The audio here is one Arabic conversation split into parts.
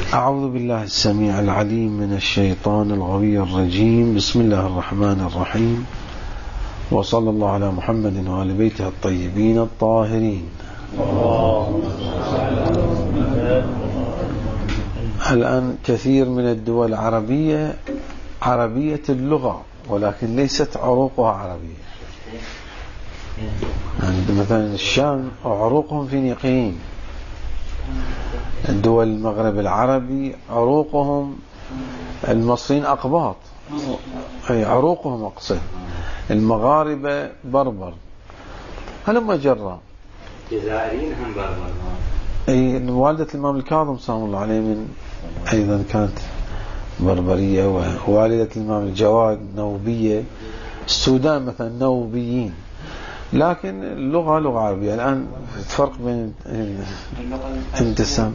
أعوذ بالله السميع العليم من الشيطان الغوي الرجيم. بسم الله الرحمن الرحيم، وصلى الله على محمد وآل بيته الطيبين الطاهرين. الآن كثير من الدول العربية عربية اللغة، ولكن ليست عروقها عربية. عند مثلا الشام عروقهم فينيقيين، الدول المغرب العربي عروقهم المصريين أقباط، أي عروقهم أقصد، المغاربة بربر، هلما جرى. جزائريين هم بربر. أي والدة الإمام الكاظم سلام الله عليه من أيضا كانت بربرية، ووالدة الإمام الجواد نوبية. السودان مثلا نوبيين، لكن اللغة لغة عربية. الآن الفرق بين الانتسام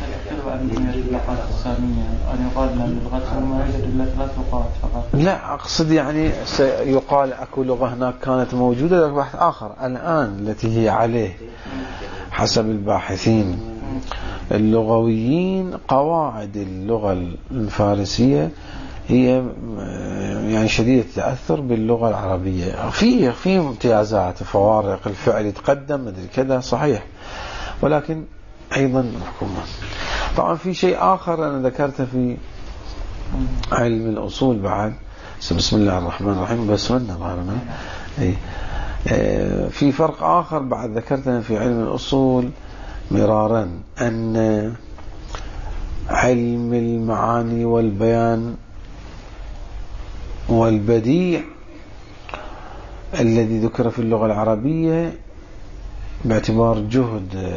لا أقصد يعني سيقال أكو لغة هناك كانت موجودة لك بحث آخر. الآن التي هي عليه حسب الباحثين اللغويين قواعد اللغة الفارسية هي يعني شديدة التأثر باللغة العربية. في امتيازات وفوارق، الفعل يتقدم مدري كذا صحيح، ولكن أيضا محكومة. طبعا في شيء آخر أنا ذكرته في علم الأصول بعد، بسم الله الرحمن الرحيم، بس من ظهرنا في فرق آخر بعد ذكرته في علم الأصول مرارا، أن علم المعاني والبيان والبديع الذي ذكر في اللغة العربية باعتبار جهد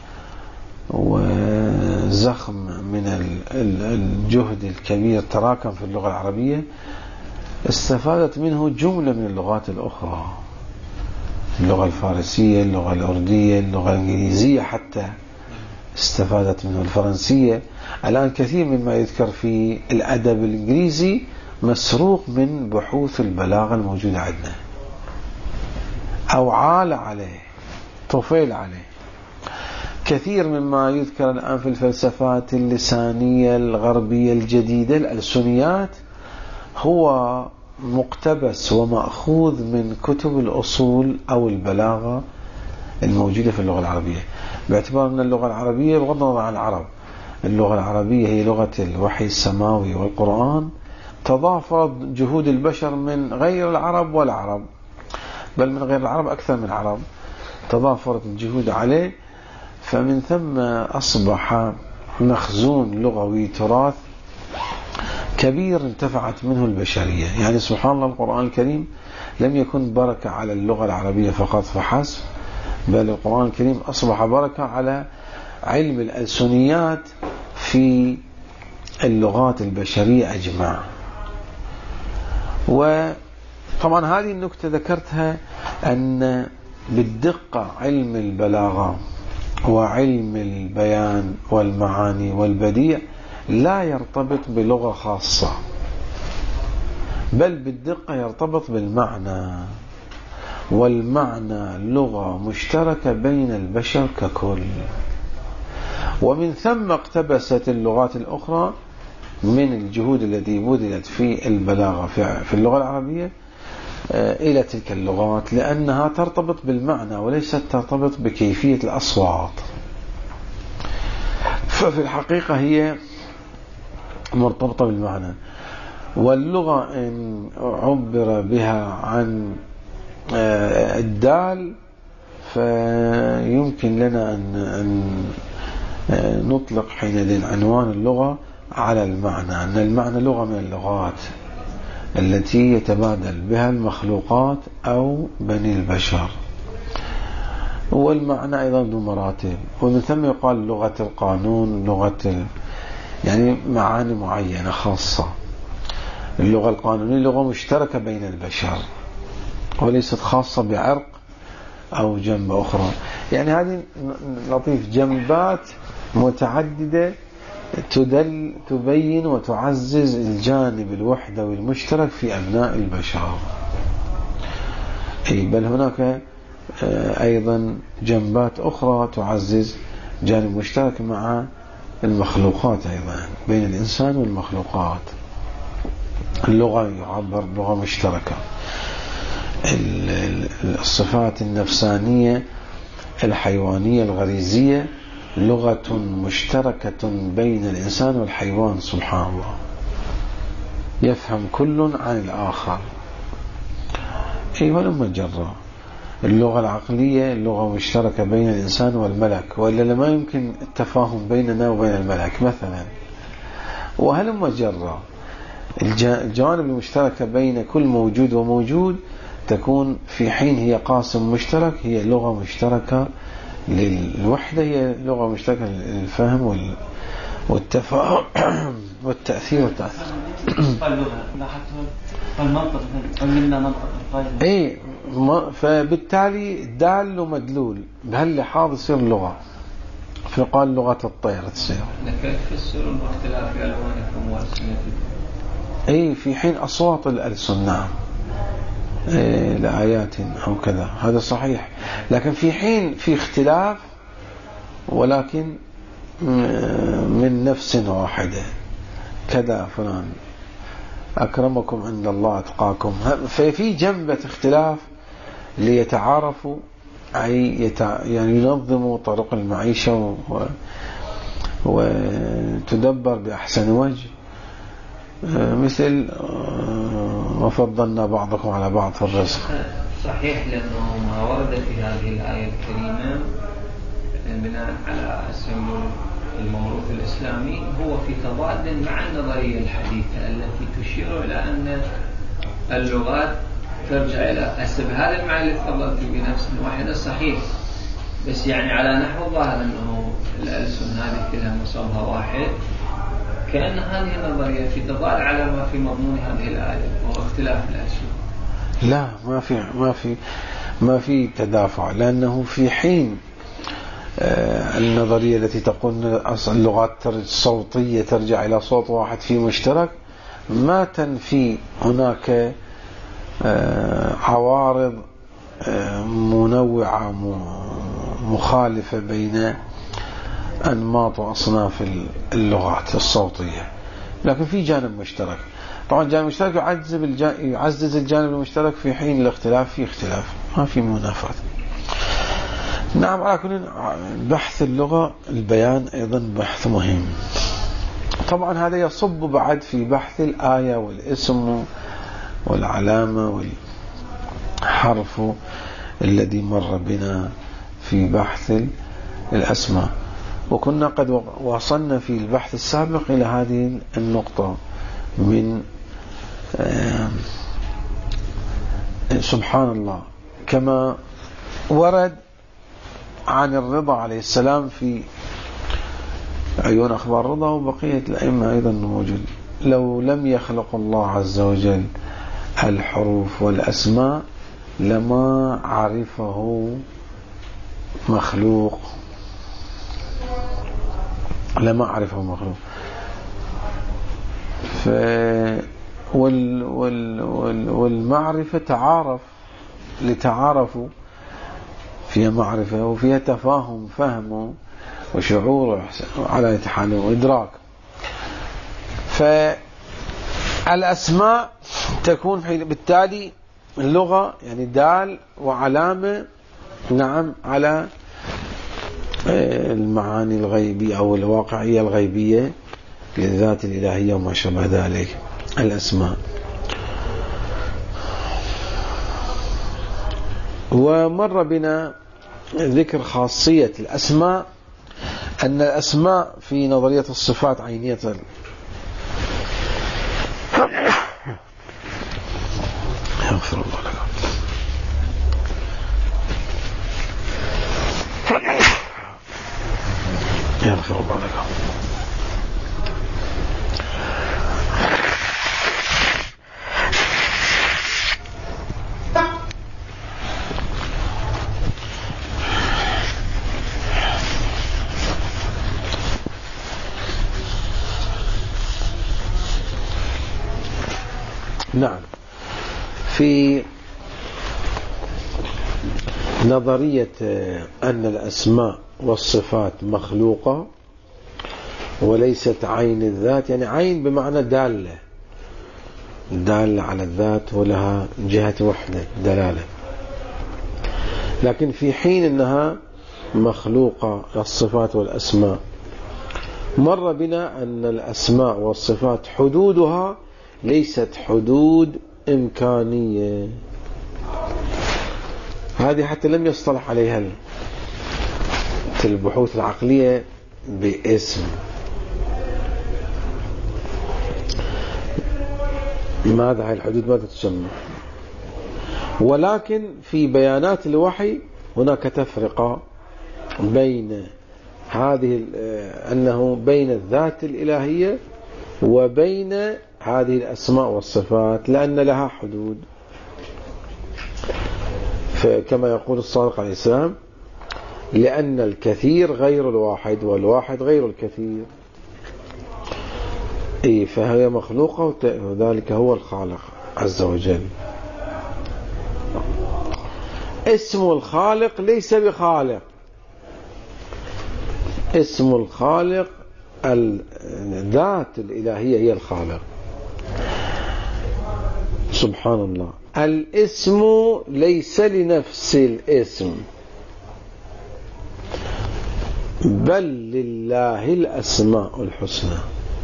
وزخم من الجهد الكبير تراكم في اللغة العربية، استفادت منه جملة من اللغات الأخرى، اللغة الفارسية، اللغة الأردية، اللغة الإنجليزية حتى استفادت منه، الفرنسية. الآن كثير مما يذكر في الأدب الإنجليزي مسروق من بحوث البلاغة الموجودة عندنا، أو عال عليه، طفيل عليه. كثير مما يذكر الآن في الفلسفات اللسانية الغربية الجديدة الألسنيات هو مقتبس ومأخوذ من كتب الأصول أو البلاغة الموجودة في اللغة العربية، باعتبار أن اللغة العربية بغض النظر عن العرب، اللغة العربية هي لغة الوحي السماوي والقرآن. تضافرت جهود البشر من غير العرب والعرب، بل من غير العرب أكثر من العرب، تضافرت الجهود عليه، فمن ثم أصبح مخزون لغوي تراث كبير انتفعت منه البشرية. يعني سبحان الله، القرآن الكريم لم يكن بركة على اللغة العربية فقط فحسب، بل القرآن الكريم أصبح بركة على علم الألسنيات في اللغات البشرية أجمع. وطبعا هذه النكتة ذكرتها، أن بالدقة علم البلاغة وعلم البيان والمعاني والبديع لا يرتبط بلغة خاصة، بل بالدقة يرتبط بالمعنى، والمعنى لغة مشتركة بين البشر ككل. ومن ثم اقتبست اللغات الأخرى من الجهود التي بذلت في البلاغة في اللغة العربية إلى تلك اللغات، لأنها ترتبط بالمعنى وليست ترتبط بكيفية الأصوات. ففي الحقيقة هي مرتبطة بالمعنى. واللغة إن عبر بها عن الدال فيمكن لنا أن نطلق حينئذ عنوان اللغة على المعنى، أن المعنى لغة من اللغات التي يتبادل بها المخلوقات أو بني البشر. والمعنى أيضا ذو مراتب، ومن ثم يقال لغة القانون، لغة يعني معاني معينة خاصة. اللغة القانونية لغة مشتركة بين البشر وليست خاصة بعرق أو جنب أخرى. يعني هذه لطيف، جنبات متعددة تبين وتعزز الجانب الوحدوي المشترك في أبناء البشر. بل هناك أيضا جنبات أخرى تعزز جانب مشترك مع المخلوقات أيضا، بين الإنسان والمخلوقات. اللغة يعبر لغة مشتركة، الصفات النفسانية الحيوانية الغريزية لغة مشتركة بين الإنسان والحيوان. سبحان الله، يفهم كل عن الآخر. ولما جرى اللغة العقلية لغة مشتركة بين الإنسان والملك، وإلا لما يمكن التفاهم بيننا وبين الملك مثلا. وهلما جرى الجوانب المشتركة بين كل موجود وموجود تكون في حين هي قاسم مشترك، هي لغة مشتركة للوحدة، هي لغة مشتركة للفهم والتفاهم والتأثير والتأثير. ايه، فبالتالي دال ومدلول بهاللحاظ يصير لغة. فقال لغة الطير تصير. كيف تفسرون باختلاف ألوانكم وألسنتكم؟ اي، في حين أصوات الألسن نعم لآيات أو كذا، هذا صحيح. لكن في حين في اختلاف، ولكن من نفس واحدة، كذا فلان أكرمكم عند الله أتقاكم. ففي جنبة اختلاف ليتعارفوا، أي يعني ينظموا طرق المعيشة وتدبر بأحسن وجه، مثل وفضلنا بعضكم على بعض في الرزق. صحيح، لأنه ما ورد في هذه الآية الكريمة بناء على الموروث الإسلامي هو في تضاد مع النظرية الحديثة التي تشير إلى أن اللغات ترجع إلى هذا المعنى اللي تفضلت بنفس واحدة. صحيح، بس يعني على نحو ظاهر أنه الألسن هذه كلها مصابها واحد، كأن هذه النظرية في تضاد على ما في مضمون هذه الآية وهو اختلاف الألسن. لا، ما في تدافع، لأنه في حين النظرية التي تقول أصل اللغات الصوتية ترجع إلى صوت واحد في مشترك، ما تنفي هناك عوارض منوعة مخالفة بين أنماط وأصناف اللغات الصوتية، لكن في جانب مشترك. طبعا الجانب المشترك يعزز الجانب المشترك، في حين الاختلاف في اختلاف، ما في منافاة. نعم، على كل بحث اللغة البيان أيضا بحث مهم. طبعا هذا يصب بعد في بحث الآية والاسم والعلامة والحرف الذي مر بنا في بحث الأسماء. وكنا قد وصلنا في البحث السابق إلى هذه النقطة من سبحان الله، كما ورد عن الرضا عليه السلام في عيون أخبار الرضا، وبقية الأئمة أيضا موجود: لو لم يخلق الله عز وجل الحروف والأسماء لما عرفه مخلوق، لما عرفه مخلوق. والمعرفة تعارف، لتعارفوا فيها معرفة وفيها تفاهم، فهم وشعور على اتحاد وإدراك. فالأسماء تكون بالتالي اللغة يعني دال وعلامة، نعم، على المعاني الغيبية أو الواقعية الغيبية للذات الإلهية وما شابه ذلك. الأسماء. ومر بنا ذكر خاصية الأسماء، أن الأسماء في نظرية الصفات عينية. يغفر الله لك. يغفر الله لك. نعم، في نظرية أن الأسماء والصفات مخلوقة، وليست عين الذات، يعني عين بمعنى دالة على الذات ولها جهة وحدة دلالة. لكن في حين أنها مخلوقة الصفات والأسماء، مر بنا أن الأسماء والصفات حدودها ليست حدود إمكانية، هذه حتى لم يصطلح عليها البحوث العقلية باسم. ماذا هاي الحدود ماذا تسمى؟ ولكن في بيانات الوحي هناك تفرقة بين هذه أنه بين الذات الإلهية وبين هذه الأسماء والصفات، لأن لها حدود. فكما يقول الصادق عليه السلام: لأن الكثير غير الواحد والواحد غير الكثير. فهي مخلوقة وذلك هو الخالق عز وجل. اسم الخالق ليس بخالق، اسم الخالق الذات الإلهية هي الخالق. سبحان الله. الاسم ليس لنفس الاسم، بل لله الأسماء الحسنى.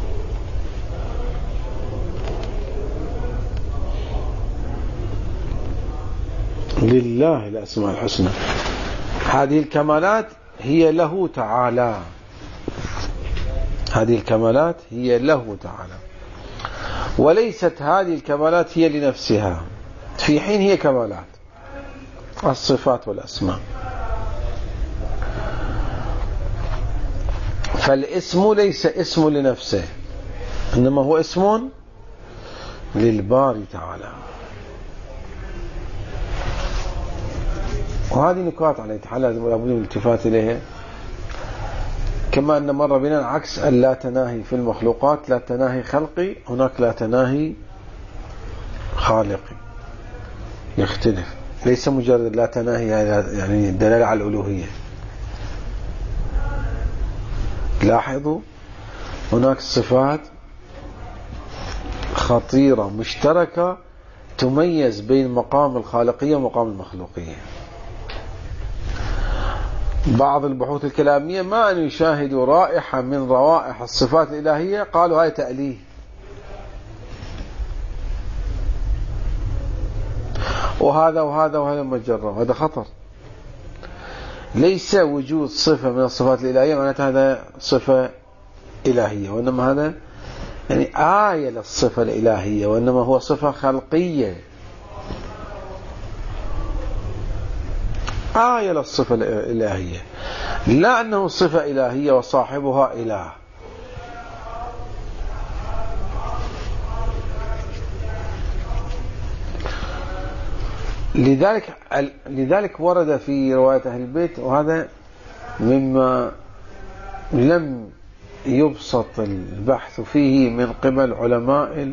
لله الأسماء الحسنى، هذه الكمالات هي له تعالى، هذه الكمالات هي له تعالى، وليست هذه الكمالات هي لنفسها، في حين هي كمالات الصفات والأسماء. فالاسم ليس اسم لنفسه، إنما هو اسم للباري تعالى. وهذه نقاط على حال لابد من الالتفات إليها. كما أن مر بنا العكس، لا تناهي في المخلوقات، لا تناهي خلقي، هناك لا تناهي خالقي، يختلف، ليس مجرد لا تناهي يعني الدلالة على الألوهية. لاحظوا هناك صفات خطيرة مشتركة تميز بين مقام الخالقية ومقام المخلوقية. بعض البحوث الكلامية ما أن يشاهدوا رائحة من روائح الصفات الإلهية قالوا هاي تأليه، وهذا مجرد، هذا خطر. ليس وجود صفة من الصفات الإلهية معناتها هذا صفة إلهية، وإنما هذا يعني آية للصفة الإلهية، وإنما هو صفة خلقية، آية للصفة الإلهية، لا أنه صفة إلهية وصاحبها إله. لذلك ورد في رواية أهل البيت، وهذا مما لم يبسط البحث فيه من قبل علماء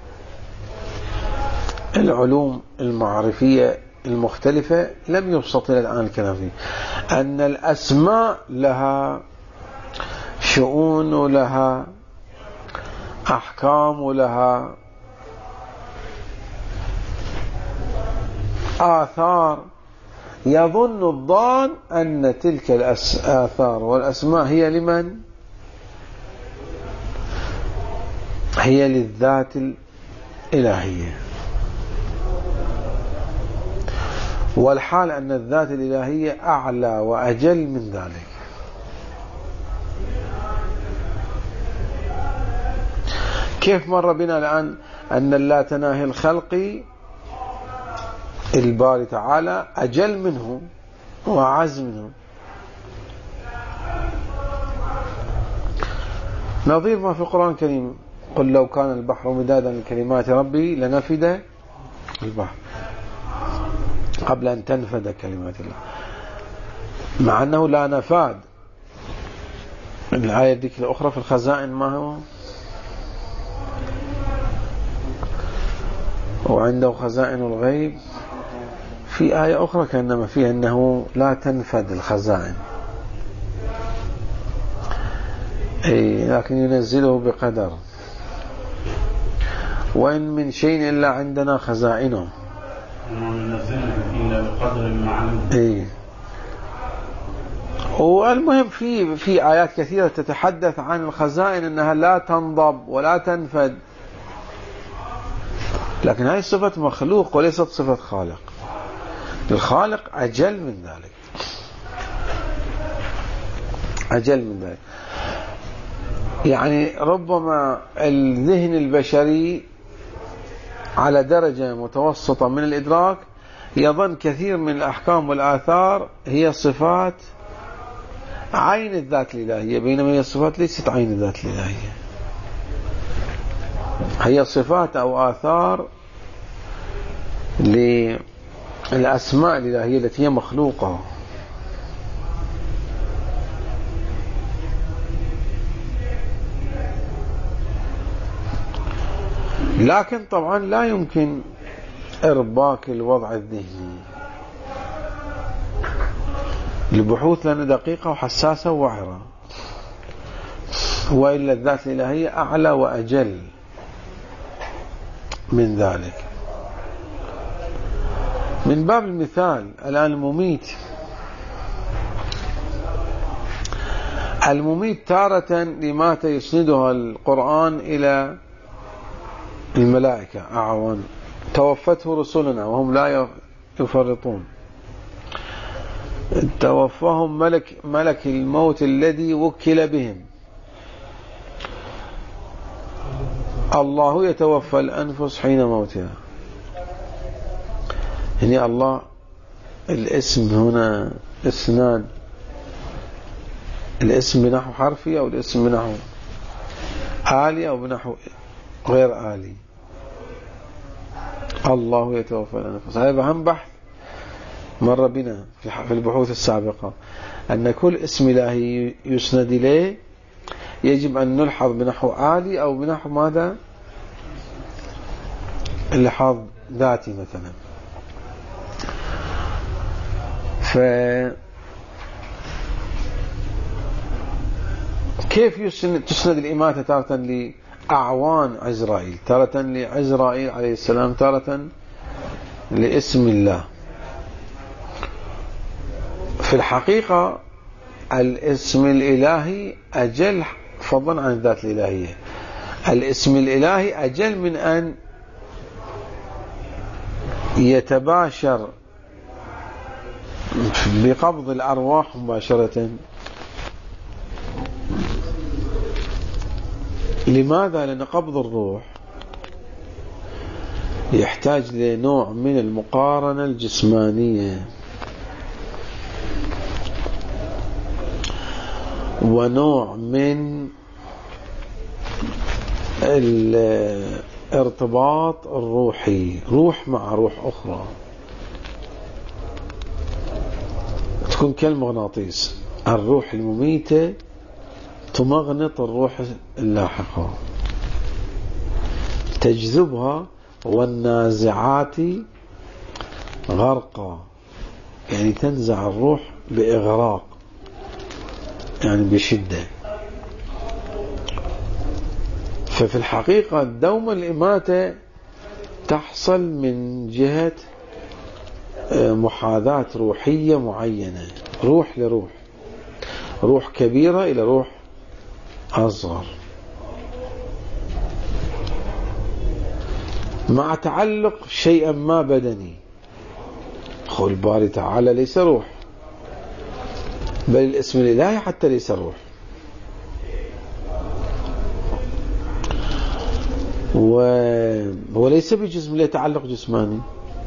العلوم المعرفية المختلفة، لم يبسط إلى الآن الكلام فيه، أن الأسماء لها شؤون ولها أحكام ولها آثار. يظن الظان أن تلك الآثار والأسماء هي لمن؟ هي للذات الإلهية، والحال أن الذات الإلهية أعلى وأجل من ذلك. كيف مر بنا الآن أن لا تناهي الخلق الباري تعالى أجل منه وأعز منه، نظير ما في القرآن الكريم: قل لو كان البحر مدادا لكلمات ربي لنفد البحر قبل أن تنفد كلمات الله، مع أنه لا نفاد. الآية ذيك الأخرى في الخزائن ما هو؟ وعنده خزائن الغيب. في آية أخرى كأنما فيها أنه لا تنفد الخزائن. لكن ينزله بقدر. وإن من شيء إلا عندنا خزائنه، ينزله إلا بقدر معلوم. والمهم في آيات كثيرة تتحدث عن الخزائن أنها لا تنضب ولا تنفد، لكن هذه صفة مخلوق وليست صفة خالق. الخالق أجل من ذلك، أجل من ذلك. يعني ربما الذهن البشري على درجة متوسطة من الإدراك يظن كثير من الأحكام والآثار هي صفات عين الذات الإلهية، بينما هي الصفات ليست عين الذات الإلهية، هي صفات أو آثار للأسماء الإلهية التي هي مخلوقة. لكن طبعا لا يمكن إرباك الوضع الذهني، البحوث لنا دقيقة وحساسة ووعرة، وإلا الذات الإلهية أعلى وأجل من ذلك. من باب المثال الآن المميت تارة لما يسندها القرآن إلى الملائكة أعوان، توفته رسلنا وهم لا يفرطون، توفاهم ملك الموت الذي وكل بهم. الله يتوفى الأنفس حين موتها. يعني الله الاسم هنا اسناد، الاسم بنحو حرفي أو الاسم بنحو آلي أو بنحو غير آلي. الله يتوفى الأنفس، هذا أهم بحث مر بنا في البحوث السابقة، أن كل اسم إلهي يسند إليه يجب أن نلحظ بنحو آلي أو بنحو ماذا؟ اللحاظ ذاتي مثلا. كيف تسند الإماتة تارة لأعوان عزرائيل، تارة لعزرائيل عليه السلام، تارة لاسم الله. في الحقيقة الاسم الإلهي أجل فضلا عن الذات الإلهية، الاسم الإلهي أجل من أن يتباشر بقبض الأرواح مباشرة. لماذا؟ لأن قبض الروح يحتاج لنوع من المقارنة الجسمانية ونوع من الارتباط الروحي، روح مع روح أخرى، تكون كالمغناطيس، الروح المميتة تمغنط الروح اللاحقة، تجذبها، والنازعات غرقا، يعني تنزع الروح بإغراق، يعني بشدة. ففي الحقيقة دوما الإماتة تحصل من جهة محاذاة روحية معينة، روح لروح، روح كبيرة إلى روح أصغر، مع تعلق شيئا ما بدني. قول الباري تعالى ليس روح، بل الاسم الإلهي حتى ليس روح، وليس بجسم ليتعلق جسماني.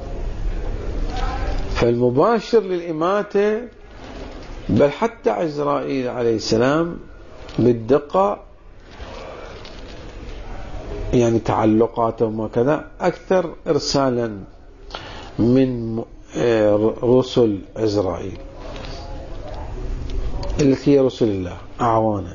فالمباشر للإماتة، بل حتى عزرائيل عليه السلام بالدقة، يعني تعلقاته وما كذا أكثر إرسالا من رسل عزرائيل التي هي رسل الله أعوانه.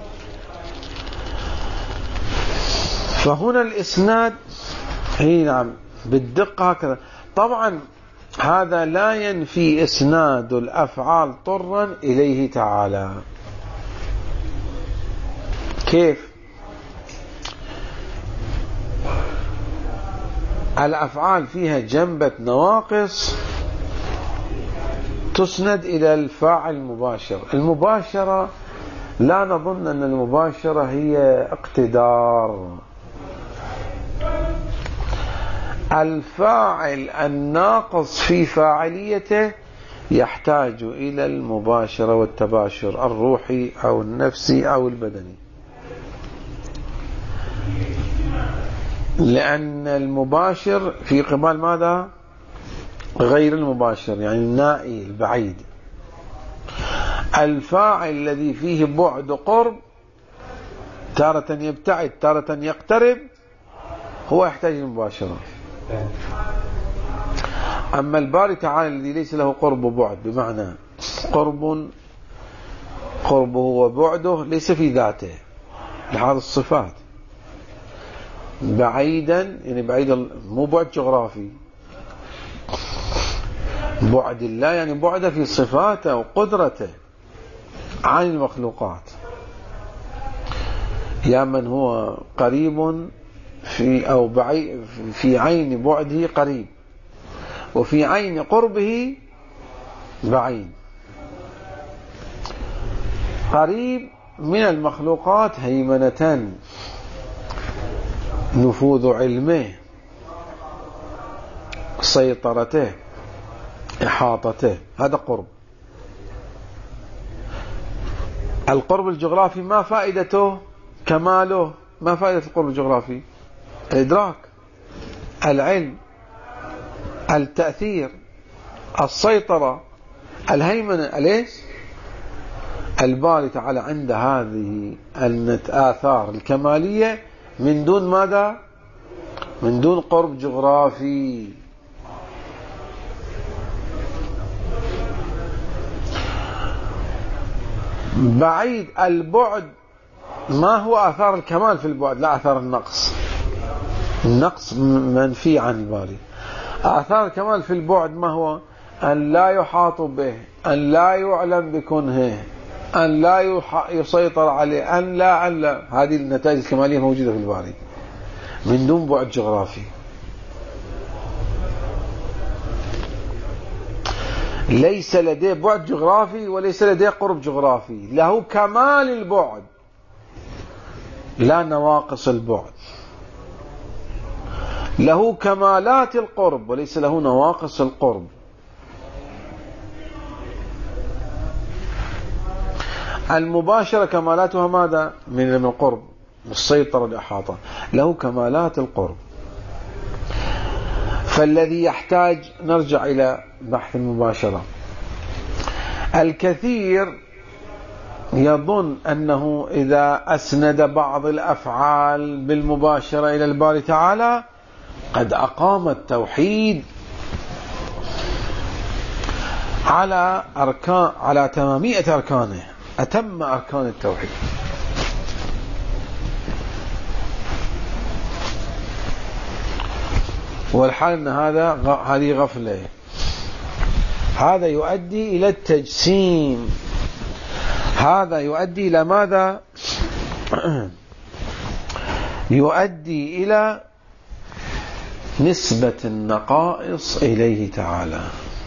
فهنا الإسناد هي نعم بالدقة هكذا. طبعا هذا لا ينفي إسناد الأفعال طرا إليه تعالى، كيف؟ الأفعال فيها جنبة نواقص تسند إلى الفاعل المباشر. المباشرة لا نظن أن المباشرة هي اقتدار. الفاعل الناقص في فاعليته يحتاج إلى المباشرة والتباشر الروحي أو النفسي أو البدني، لأن المباشر في قبال ماذا؟ غير المباشر، يعني النائي البعيد. الفاعل الذي فيه بعد قرب تارة يبتعد تارة يقترب هو يحتاج المباشرة. أما الباري تعالى الذي ليس له قرب وبعد، بمعنى قربه وبعده ليس في ذاته لهذه الصفات، بعيدا يعني بعيدا مو بعد جغرافي، بعد الله يعني بعد في صفاته وقدرته عن المخلوقات. يا من هو قريب في أو بعيد في عين بعده قريب، وفي عين قربه بعيد. قريب من المخلوقات هيمنة، نفوذ علمه، سيطرته، إحاطته، هذا قرب. القرب الجغرافي ما فائدته؟ كماله. ما فائدة القرب الجغرافي؟ الإدراك، العلم، التأثير، السيطرة، الهيمنة. ليش؟ الباري تعالى عند هذه الآثار الكمالية من دون ماذا؟ من دون قرب جغرافي. بعيد البعد ما هو آثار الكمال في البعد، لا آثار النقص. النقص منفي عن الباري. آثار الكمال في البعد ما هو؟ أن لا يحاط به، أن لا يعلم بكنهه، أن لا يسيطر عليه، أن لا. هذه النتائج الكمالية موجودة في الباري من دون بعد جغرافي. ليس لديه بعد جغرافي وليس لديه قرب جغرافي، له كمال البعد لا نواقص البعد، له كمالات القرب وليس له نواقص القرب. المباشرة كمالاتها ماذا؟ من القرب، السيطرة، الإحاطة. له كمالات القرب. فالذي يحتاج، نرجع إلى بحث المباشرة. الكثير يظن أنه إذا أسند بعض الأفعال بالمباشرة إلى الباري تعالى قد أقام التوحيد على تمامية أركانه، أتم أركان التوحيد. والحال أن هذه غفلة. هذا يؤدي إلى التجسيم. هذا يؤدي إلى ماذا؟ يؤدي إلى نسبة النقائص إليه تعالى.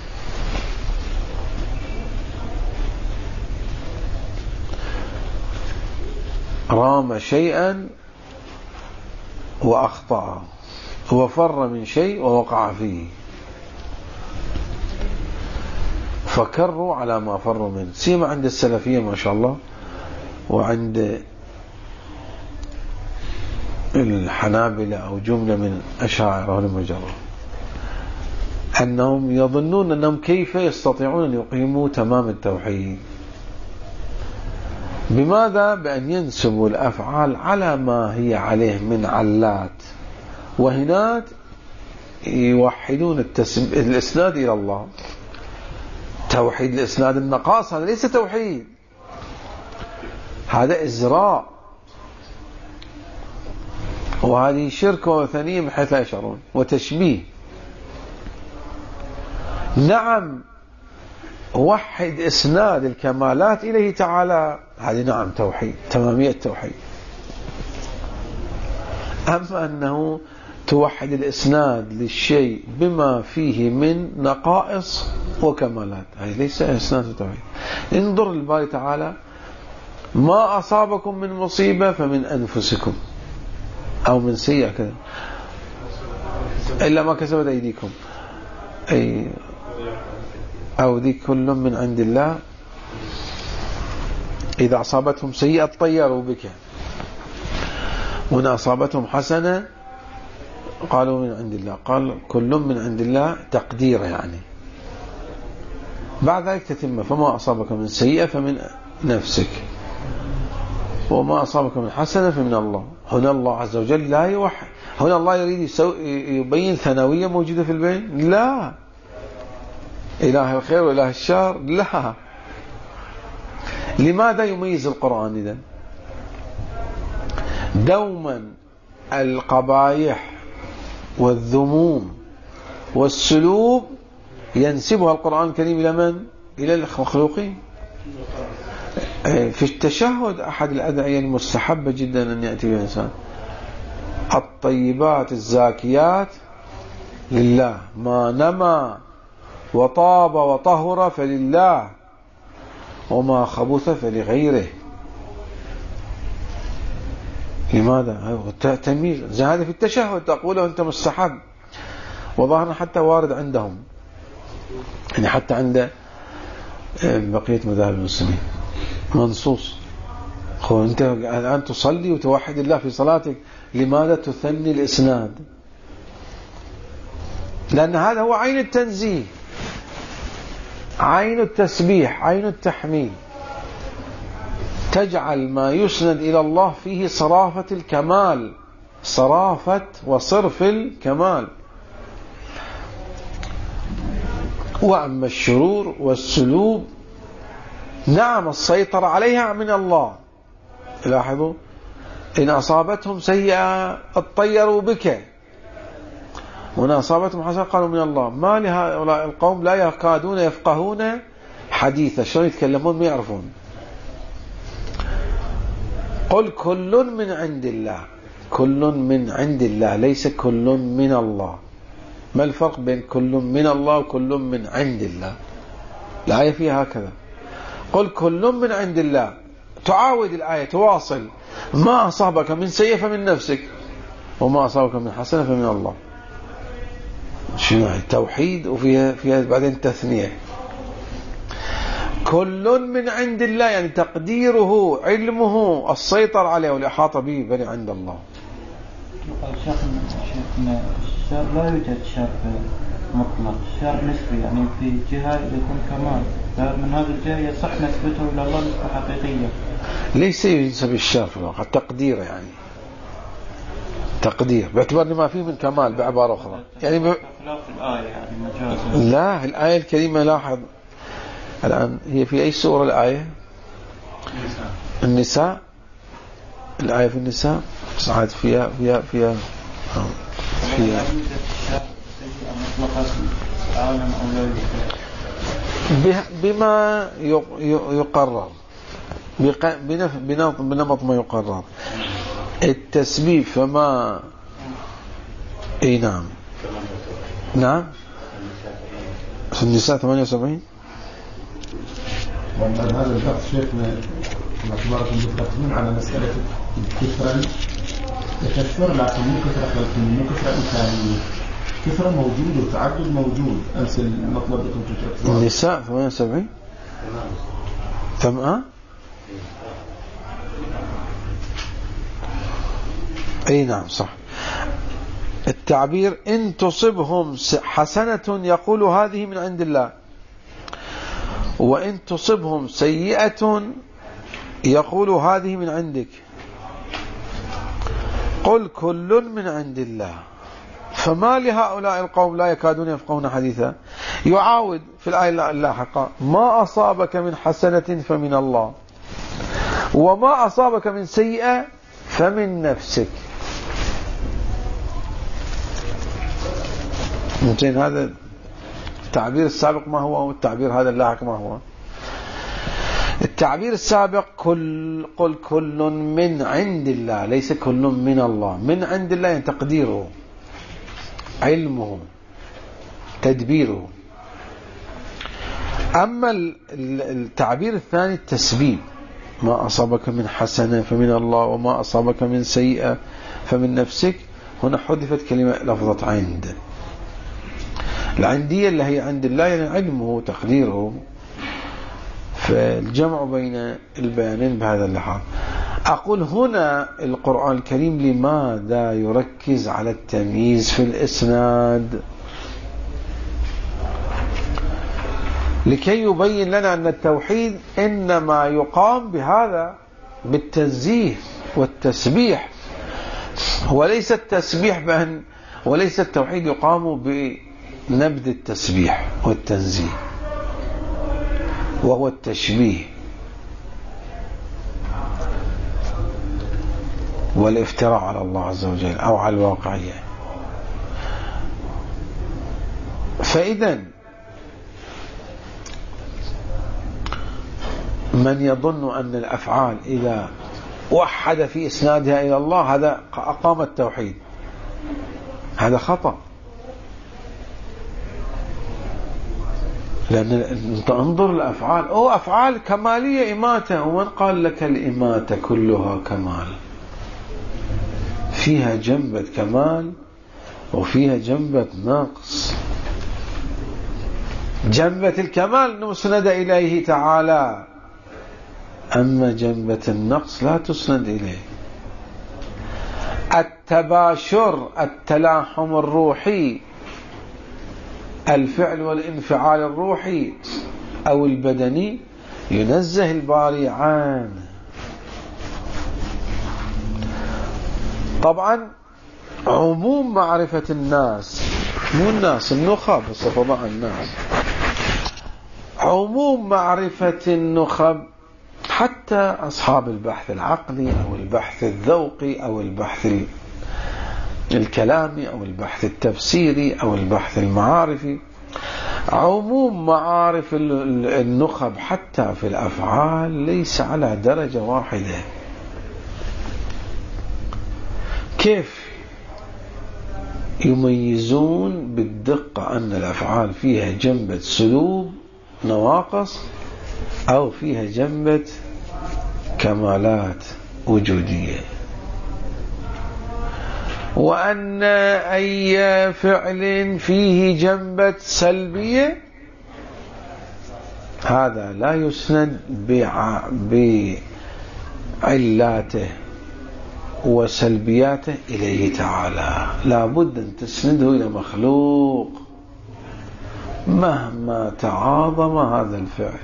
رام شيئا وأخطأ، وفر من شيء ووقع فيه، فكروا على ما فروا منه. سيما عند السلفية ما شاء الله، وعند الحنابلة أو جملة من أشاعرة والمجرة، أنهم يظنون أنهم كيف يستطيعون أن يقيموا تمام التوحيد. بماذا؟ بأن ينسبوا الأفعال على ما هي عليه من علات وهنات، يوحدون الإسناد إلى الله. توحيد الإسناد النقاص هذا ليس توحيد، هذا إزراء، وهذه شرك وثنية بحيث لا يشعرون، وتشبيه. نعم وحد إسناد الكمالات إليه تعالى، هذه نعم توحيد، تمامية توحيد. أما أنه توحد الإسناد للشيء بما فيه من نقائص وكمالات، هذه ليس إسناد التوحيد. انظر الباري تعالى: ما أصابكم من مصيبة فمن أنفسكم، أو من سيئة كذا، إلا ما كسبت أيديكم، أي أو ذي كل من عند الله. إذا أصابتهم سيئة طيروا بك، وإن أصابتهم حسنة قالوا من عند الله. قال كل من عند الله تقدير يعني. بعد ذلك تتم: فما أصابك من سيئة فمن نفسك، وما أصابك من حسنة فمن الله. هنا الله عز وجل لا يوحد، هنا الله يريد يبين ثانوية موجودة في البين؟ لا. إله الخير وإله الشر؟ لا. لماذا يميز القرآن إذن؟ دوما القبائح والذموم والسلوب ينسبها القرآن الكريم إلى من؟ إلى المخلوقين. في التشهد أحد الأدعية المستحبة جدا أن يأتي بها الإنسان: الطيبات الزاكيات لله، ما نمى وطاب وطهر فلله، وما خبث فلغيره. لماذا؟ تمييز. هذا في التشهد تقوله أنت مستحب، وظاهرا حتى وارد عندهم، يعني حتى عند بقية مذاهب المسلمين منصوص. أنت الآن تصلي وتوحد الله في صلاتك، لماذا تثني الإسناد؟ لأن هذا هو عين التنزيه، عين التسبيح، عين التحميد. تجعل ما يسند إلى الله فيه صرافة الكمال، صرافة وصرف الكمال. وأما الشرور والسلوب نعم السيطرة عليها من الله. لاحظوا: إن أصابتهم سيئة اطيروا بك، وإن أصابتهم حسنة قالوا من الله. ما لهؤلاء القوم لا يكادون يفقهون حديثا. شلون يتكلمون؟ ما يعرفون. قل كل من عند الله، كل من عند الله، ليس كل من الله. ما الفرق بين كل من الله وكل من عند الله؟ الآية فيها هكذا: قل كل من عند الله. تعاود الآية، تواصل: ما أصابك من سيئة فمن نفسك، وما أصابك من حسنة فمن الله. شنو التوحيد؟ وفيها بعدين تثنية. كل من عند الله يعني تقديره، علمه، السيطر عليه والإحاطة به بل عند الله. شيخنا الشر لا يوجد شر مطلق، شر نسبي، يعني في جهة يكون كمال، من هذا الجهة يصح نسبته إلى الله نسبة حقيقية. ليس ينسب الشر في الواقع، تقدير يعني تقدير باعتبار ما فيه من كمال. بعبارة أخرى يعني خلاف الآية يعني مجازا. لا، الآية الكريمة لاحظ الآن هي في أي سورة الآية؟ النساء. الآية في النساء صعد فيها بما يقرر، بنمط ما يقرر. التسبيب فما اي نعم في النساء 78. هذا البحث شيخنا باعتباركم متفقين على مسألة الكثرة، تكثر لكن مو كثرة إمكانية، كثرة موجود وتعدد موجود. أمس المطلب لكم تتركون النساء 78 تمام. اي نعم صح. التعبير: إن تصبهم حسنة يقول هذه من عند الله، وإن تصبهم سيئة يقول هذه من عندك. قل كل من عند الله، فما لهؤلاء القوم لا يكادون يفقهون حديثا. يعاود في الآية اللاحقة: ما أصابك من حسنة فمن الله، وما أصابك من سيئة فمن نفسك. ممكن هذا التعبير السابق ما هو، والتعبير هذا اللاحق ما هو؟ التعبير السابق قل كل من عند الله، ليس كل من الله. من عند الله يعني تقديره، علمه، تدبيره. أما التعبير الثاني التسبيب، ما أصابك من حسنة فمن الله وما أصابك من سيئة فمن نفسك. هنا حذفت كلمة لفظة عند. العندية اللي هي عند الله يعني علمه تقديره، فالجمع بين البيانين بهذا اللحاظ. أقول هنا القرآن الكريم لماذا يركز على التمييز في الإسناد؟ لكي يبين لنا أن التوحيد إنما يقام بهذا، بالتنزيه والتسبيح، وليس التسبيح وليس التوحيد يقام بنبذ التسبيح والتنزيه وهو التشبيه والافتراء على الله عز وجل أو على الواقعية. فإذا من يظن أن الأفعال إذا وحد في إسنادها إلى الله هذا أقام التوحيد، هذا خطأ. لأن أنت انظر الأفعال، أفعال كمالية إماتة، ومن قال لك الإماتة كلها كمال؟ فيها جنبة كمال وفيها جنبة نقص. جنبة الكمال مسند إليه تعالى، أما جنبة النقص لا تسند إليه. التباشر، التلاحم الروحي، الفعل والانفعال الروحي أو البدني ينزه الباري عنه. طبعا عموم معرفة الناس، مو الناس النخب، صفضاء الناس، عموم معرفة النخب حتى أصحاب البحث العقلي أو البحث الذوقي أو البحث الكلامي أو البحث التفسيري أو البحث المعارفي، عموم معارف النخب حتى في الأفعال ليس على درجة واحدة. كيف يميزون بالدقة أن الأفعال فيها جنبة سلوب نواقص أو فيها جنبة كمالات وجودية، وأن أي فعل فيه جنبة سلبية هذا لا يسند بعلاته وسلبياته إليه تعالى، لا بد أن تسنده إلى مخلوق مهما تعاظم هذا الفعل.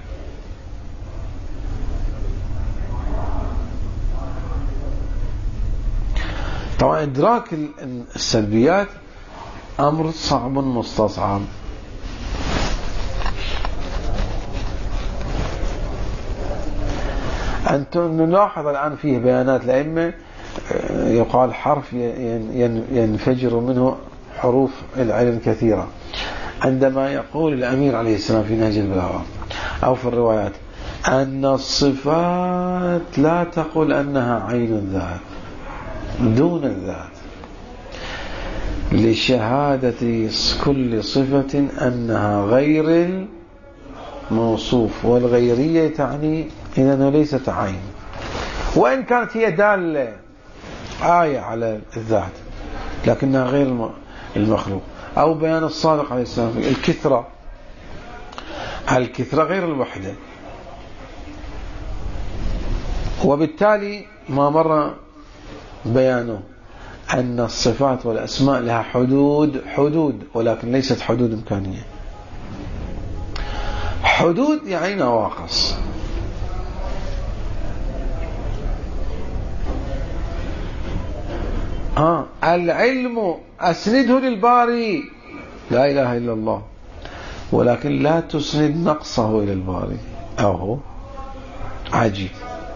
طبعا إدراك السلبيات أمر صعب مستصعب. أنتم نلاحظ الآن فيه بيانات الأئمة يقال حرف ينفجر منه حروف العلم كثيرة. عندما يقول الأمير عليه السلام في نهج البلاغة أو في الروايات أن الصفات لا تقول أنها عين الذات دون الذات، لشهادة كل صفة أنها غير الموصوف، والغيرية تعني إنها ليست عين، وإن كانت هي دالة آية على الذات لكنها غير المخلوق. أو بيان الصادق عليه السلام الكثرة غير الوحدة. وبالتالي ما مر بيانه أن الصفات والأسماء لها حدود ولكن ليست حدود إمكانية. حدود يعني نواقص. العلم أسنده للباري، لا إله إلا الله، ولكن لا تسند نقصه إلى الباري. أهو عجيب.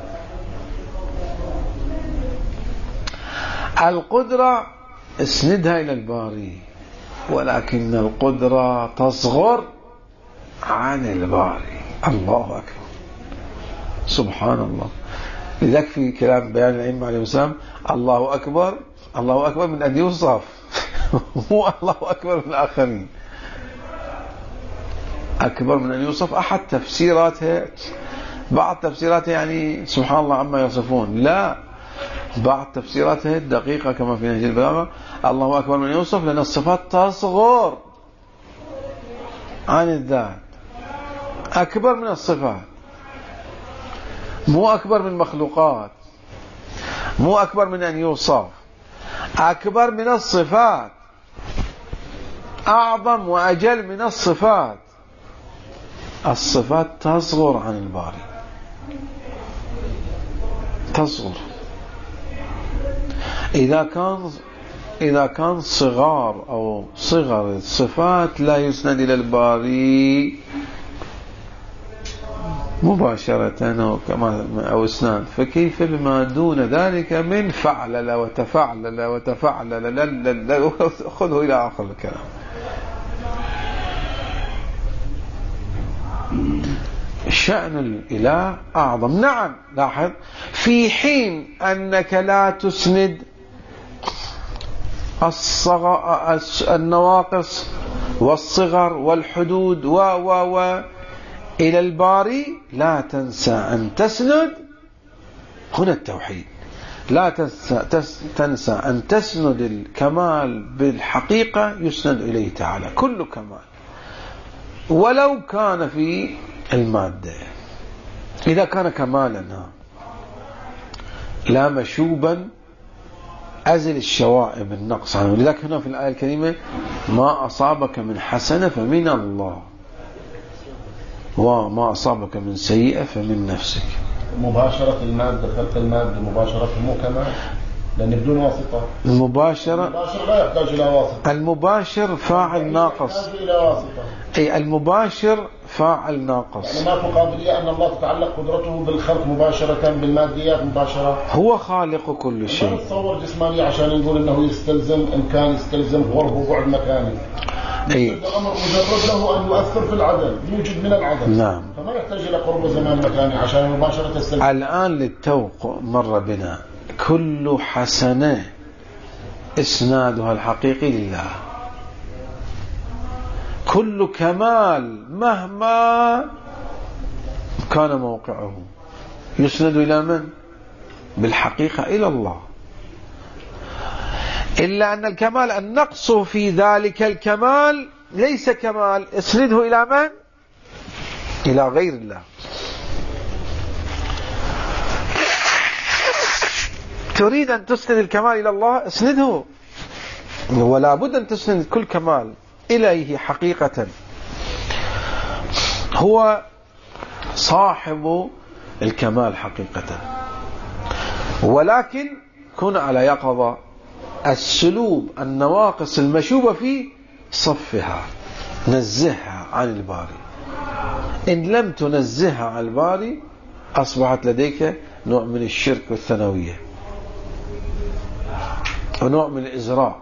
القدرة اسندها إلى الباري، ولكن القدرة تصغر عن الباري. الله أكبر. سبحان الله. لذلك في كلام بيان الأئمة عليهم السلام الله أكبر، الله أكبر من أن يوصف مو الله أكبر من الآخرين، أكبر من أن يوصف. أحد تفسيراتها، بعض تفسيراتها يعني سبحان الله عما يصفون، لا، بعض تفسيراتها الدقيقة كما في نهج البلاغة الله أكبر من أن يوصف، لأن الصفات تصغر عن الذات، أكبر من الصفات، مو أكبر من المخلوقات، مو أكبر من أن يوصف، أكبر من الصفات، أعظم وأجل من الصفات. الصفات تصغر عن الباري، تصغر. إذا كان صغار أو صغر الصفات لا يسند إلى الباري مباشرة أو إسناد، فكيف بما دون ذلك من فعلل وتفعلل وتفعلل خذه إلى آخر الكلام. شأن الإله أعظم. نعم، لاحظ، في حين أنك لا تسند النواقص والصغر والحدود إلى الباري، لا تنسى أن تسند هنا التوحيد، لا تنسى أن تسند الكمال بالحقيقة يسند إليه تعالى كل كمال، ولو كان في المادة. إذا كان كمالا لا مشوبا أزل الشوائب النقص عنه. لذلك هنا في الآية الكريمة ما أصابك من حسنة فمن الله، وما أصابك من سيئة فمن نفسك. مباشرة المادة، خلق المادة مباشرة مو كمال، لأن بدون واسطة. المباشرة لا يحتاج إلى واسطة. المباشر فاعل ناقص. يحتاج إلى واسطة. أي المباشر فاعل ناقص. يعني ما في قابلية أن الله تتعلق قدرته بالخلق مباشرة، بالماديات مباشرة. هو خالق كل شيء. ما نتصور جسمانية عشان نقول إنه يستلزم إمكان، يستلزم قرب وبعد مكاني. أي الأمر مجرد له أن يؤثر في العدم، يوجد من العدم. نعم. فما يحتاج إلى قرب زمان مكاني عشان مباشرة تستلزم. الآن للتوق مر بنا كل حسنة إسنادها الحقيقي لله، كل كمال مهما كان موقعه يسند إلى من؟ بالحقيقة إلى الله. إلا أن الكمال النقص في ذلك الكمال ليس كمال، اسنده إلى من؟ إلى غير الله. تريد أن تسند الكمال إلى الله، اسنده، ولا بد أن تسند كل كمال إليه حقيقة. هو صاحب الكمال حقيقة، ولكن كن على يقظة. السلوب النواقص المشوبة فيه صفها، نزهها عن الباري. إن لم تنزهها عن الباري أصبحت لديك نوع من الشرك والثانوية ونوع من الإزراء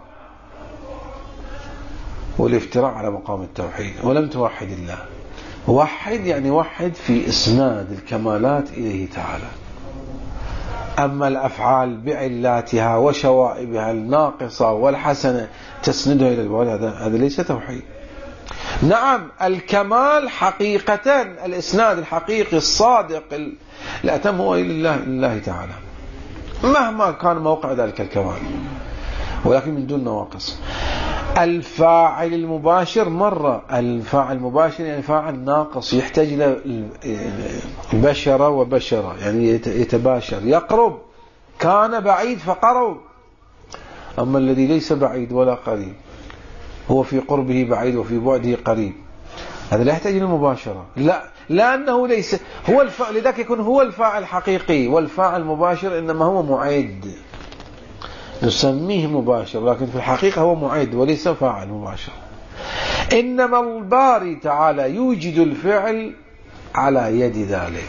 والافتراء على مقام التوحيد، ولم توحد الله. وحد يعني وحد في إسناد الكمالات إليه تعالى. أما الأفعال بعلاتها وشوائبها الناقصة والحسنة تسندها إلى الباري، هذا ليس توحيد. نعم، الكمال حقيقة، الإسناد الحقيقي الصادق الأتم هو إلى الله تعالى مهما كان موقع ذلك الكمال، ولكن من دون نواقص. الفاعل المباشر مرة، الفاعل المباشر يعني فاعل ناقص يحتاج إلى بشرة وبشرة، يعني يتباشر، يقرب، كان بعيد فقرب. أما الذي ليس بعيد ولا قريب، هو في قربه بعيد وفي بعده قريب، هذا لا يحتاج إلى مباشرة. لا، لأنه ليس هو الفاعل، لذلك يكون هو الفاعل الحقيقي، والفاعل المباشر إنما هو معيد، نسميه مباشر، لكن في الحقيقة هو معيد وليس فاعل مباشر. إنما الباري تعالى يوجد الفعل على يد ذلك.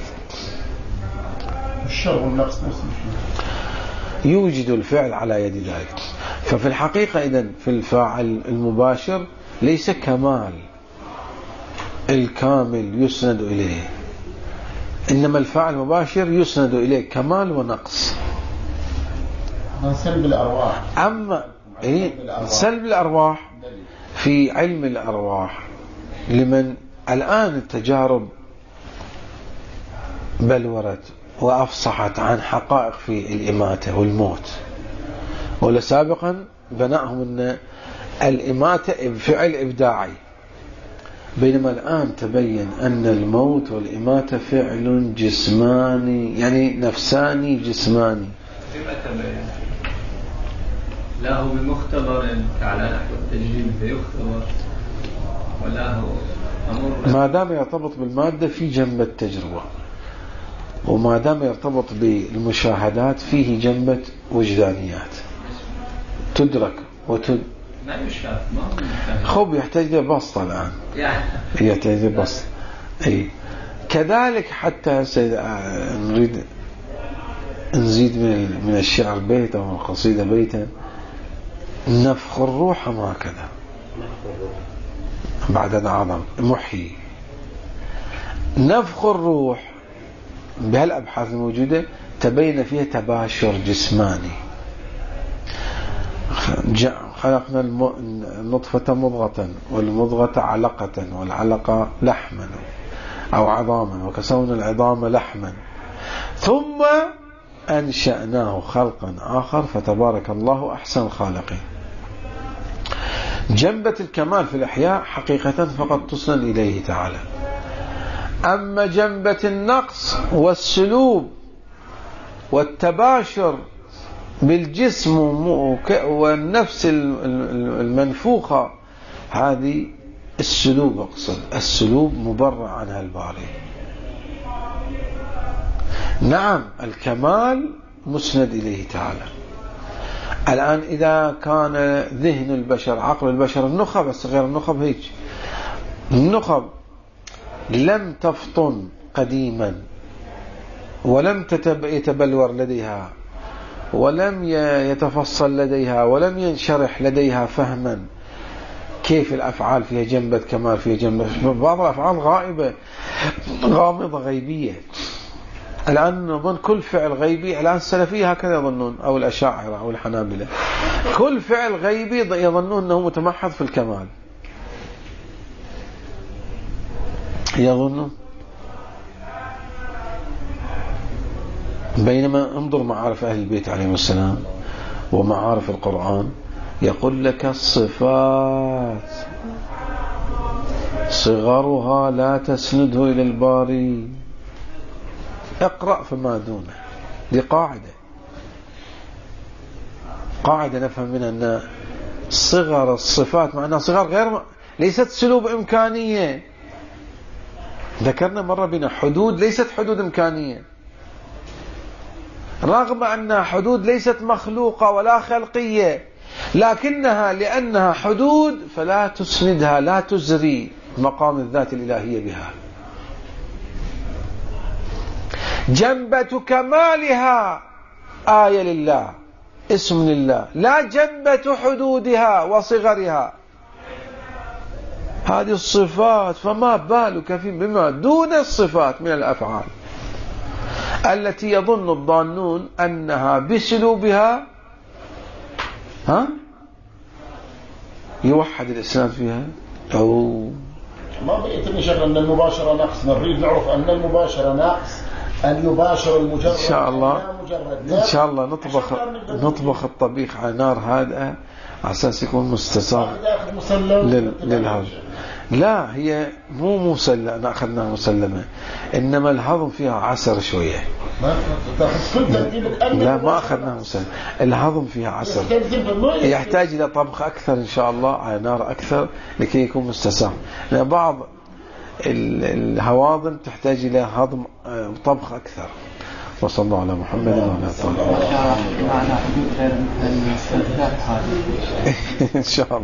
الشر والنقص يوجد الفعل على يد ذلك. ففي الحقيقة إذن في الفاعل المباشر ليس كمال الكامل يسند إليه، إنما الفاعل المباشر يسند إليه كمال ونقص. سلب الأرواح. أما سلب الأرواح في علم الأرواح لمن الآن التجارب بلورت وأفصحت عن حقائق في الإماتة والموت، ولا سابقا بناهم أن الإماتة فعل إبداعي، بينما الآن تبين أن الموت والإماتة فعل جسماني، يعني نفساني جسماني. كيف تبين؟ لا هو بمختبر على نحو التجريب فيختبر، ولا هو أمر ما دام يرتبط بالمادة في جنب التجربة، وما دام يرتبط بالمشاهدات فيه جنبة وجدانيات تدرك ما يشاف، ما هو مشاهد. خب يحتاج لبسط الآن، يحتاج لبسط. كذلك حتى نريد نزيد من الشعر بيتا ومن القصيدة بيتا. نفخ الروح ما كذا بعد العظم محيي. نفخ الروح بهالأبحاث الموجودة تبين فيها تباشر جسماني. خلقنا النطفة مضغة والمضغة علقة والعلقة لحما أو عظاما وكسونا العظام لحما ثم أنشأناه خلقا آخر فتبارك الله أحسن الخالقين. جنبة الكمال في الإحياء حقيقة فقط تسند إليه تعالى. أما جنبة النقص والسلوب والتباشر بالجسم والنفس المنفوخة، هذه السلوب. أقصد السلوب مبرع عنها الباري. نعم الكمال مسند إليه تعالى. الآن إذا كان ذهن البشر عقل البشر النخب، بس غير النخب هيك، النخب لم تفطن قديما ولم يتبلور لديها ولم يتفصل لديها ولم ينشرح لديها فهما كيف الأفعال فيها جنبة كمال، فيها جنبة بعض الأفعال غائبة غامضة غيبية. الآن نظن كل فعل غيبي، الآن السلفية هكذا يظنون أو الأشاعرة أو الحنابلة، كل فعل غيبي يظنون أنه متمحض في الكمال، يظنون. بينما انظر معارف أهل البيت عليهم السلام ومعارف القرآن يقول لك الصفات صغرها لا تسنده إلى الباري، اقرأ فما دونه. دي قاعدة نفهم منها أن صغر الصفات معناها صغر غير ليست سلوب إمكانية. ذكرنا مرة بنا حدود ليست حدود إمكانية، رغم أنها حدود ليست مخلوقة ولا خلقية، لكنها لأنها حدود فلا تسندها، لا تزري مقام الذات الإلهية بها. جنبة كمالها آية لله، اسم لله، لا جنبة حدودها وصغرها. هذه الصفات، فما بالك بما دون الصفات من الأفعال التي يظن الضالون أنها بسلوبها يوحد الإسلام فيها. أو ما بيتني شغل أن المباشرة نقص، نريد نعرف أن المباشرة نقص، أن يباشر المجرد. إن شاء الله إن شاء الله نطبخ الطبيخ على نار هادئة على أساس يكون مستساغ للهضم. لا هي مو مسلمة، أخذناها مسلمة، إنما الهضم فيها عسر شوية. لا ما أخذناها مسلمة، الهضم فيها عسر، يحتاج إلى طبخ أكثر إن شاء الله على نار أكثر لكي يكون مستساغ، لأن بعض الهواضم تحتاج إلى هضم طبخ أكثر. وصلى الله على محمد وعلى آله وصحبه. معنا حدود غير المستلزمات هذه إن شاء الله.